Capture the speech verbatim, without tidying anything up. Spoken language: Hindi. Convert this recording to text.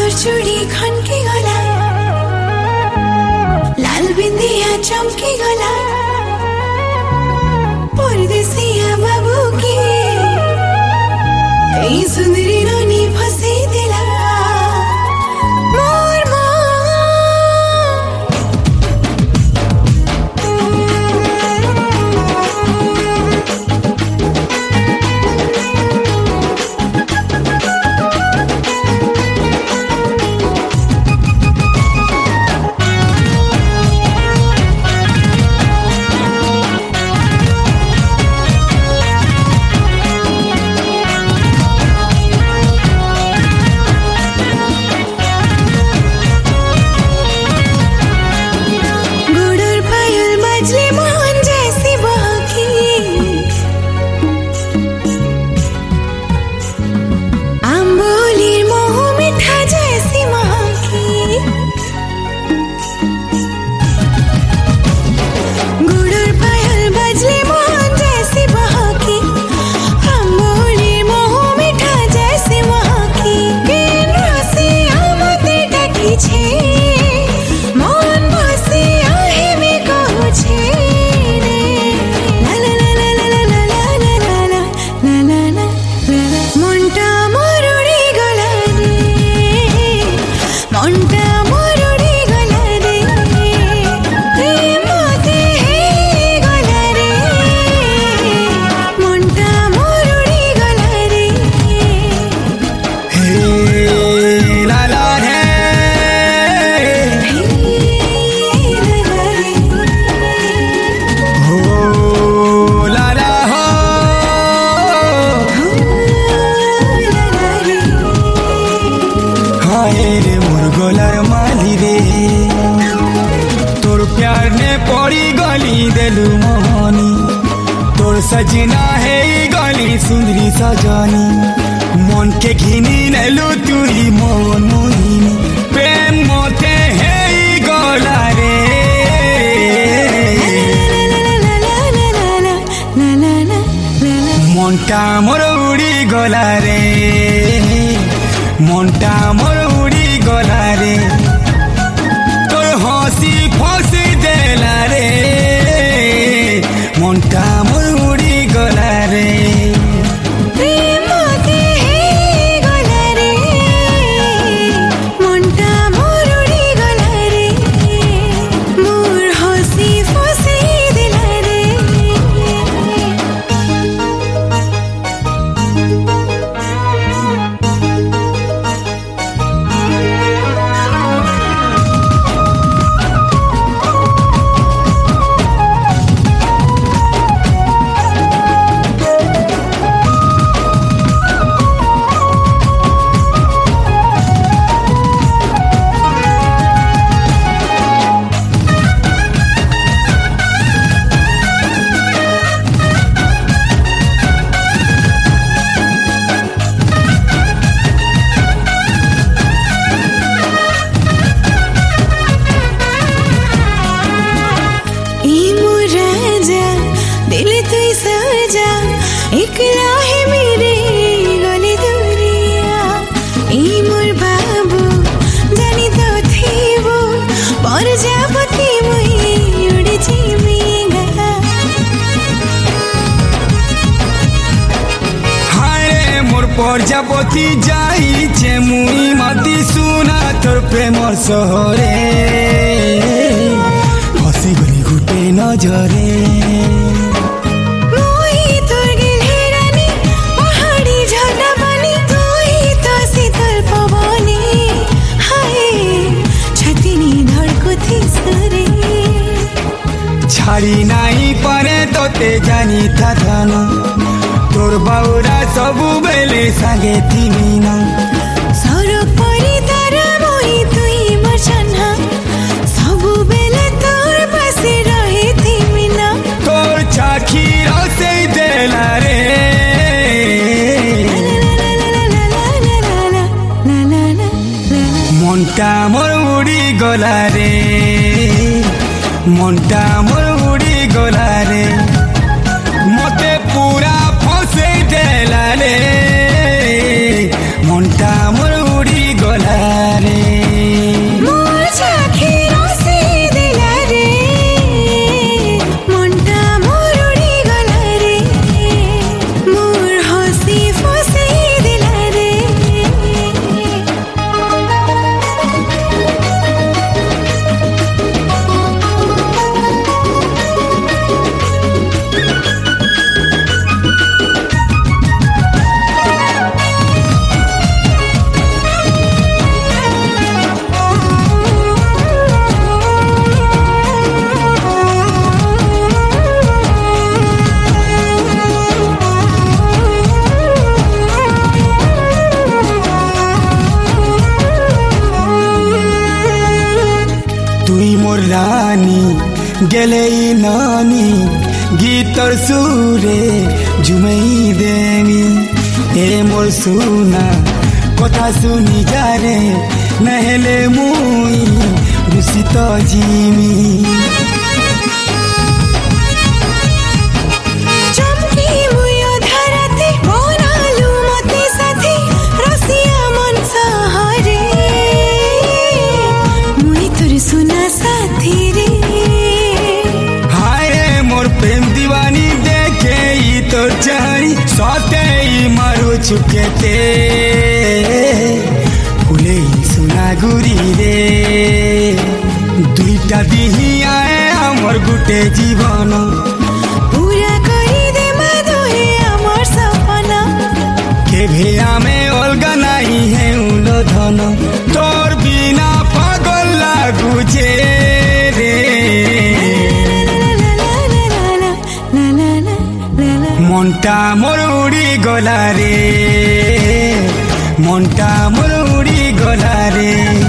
चूड़ी खनकी गला लाल बिंदिया चमकी गला परदेसिया बाबू की कई सुंदरी रानी फंसी दिला मोर सजना है गली सुंदरी सजनी मन के घिनी नेलु तुई मन मोहिनी प्रेम मोते है गला रे मनटा मोर उड़ी गला रे मनटा मोर उड़ी गला रे तोर हंसी फंसी देला रे मनटा मोर उड़ी गला रे एकला है मेरे गले दूरिया ई मोर बाबू जानी तो थी वो प्रजापति मुई उड़ जिमीगा हाय मोर प्रजापति जाई छे मुई मती सुना तोर प्रेमर सहरे फसी गली गुटे नजरे छाड़ी नहीं परे तोते जानी था थानो तोर बाउरा सबु बेले सागे थिमिन सरक परी तारा मोई तुई मर्छन्हा सबु बेले तोर पासे रहे थिमिन तोर चाखी रसे देला रे मनटा मोर उड़ी गला रे मनटा मोर उड़ी गला रे मते पूरा फसे देला रे मनटा मोर उड़ी गला रे। मोर रानी गेले नानी गीतर सुरे झुमई देमी ए मोर सुना कथा सुनी जारे नहेले मुई दूषित जिमी सुना साथी रे हाय मोर प्रेम दीवानी देखे ई तो चारी सते ई मारो छुकेते फुले सुना गुरी रे दुईटा दिही आए हमर गुटे जीवन पूरा करी दे माधुरी हमर सपना के भेया में अलगा नहीं है उलो धन तोर बिना पागल लागुचे रे मनटा मोर उड़ी गला रे मनटा मोर उड़ी गला रे।